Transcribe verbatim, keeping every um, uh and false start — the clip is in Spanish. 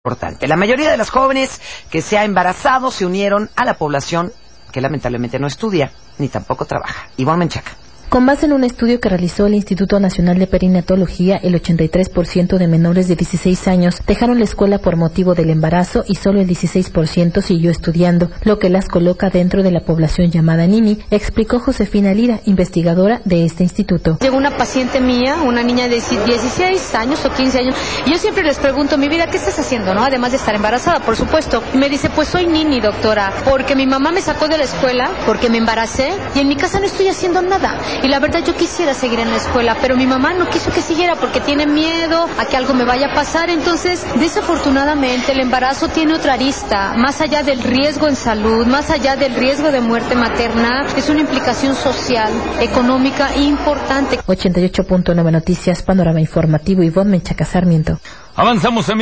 importante. La mayoría de los jóvenes que se ha embarazado se unieron a la población que lamentablemente no estudia ni tampoco trabaja. Ivonne Menchaca. Con base en un estudio que realizó el Instituto Nacional de Perinatología, el ochenta y tres por ciento de menores de dieciséis años dejaron la escuela por motivo del embarazo y solo el dieciséis por ciento siguió estudiando, lo que las coloca dentro de la población llamada Nini, explicó Josefina Lira, investigadora de este instituto. Llegó una paciente mía, una niña de dieciséis años o quince años, y yo siempre les pregunto, mi vida, ¿qué estás haciendo, no? Además de estar embarazada, por supuesto. Y me dice, pues soy Nini, doctora, porque mi mamá me sacó de la escuela, porque me embaracé, y en mi casa no estoy haciendo nada. Y la verdad yo quisiera seguir en la escuela, pero mi mamá no quiso que siguiera porque tiene miedo a que algo me vaya a pasar. Entonces, desafortunadamente, el embarazo tiene otra arista. Más allá del riesgo en salud, más allá del riesgo de muerte materna, es una implicación social, económica importante. ochenta y ocho punto nueve Noticias, Panorama Informativo, Ivonne Menchaca Sarmiento. Avanzamos, amigos.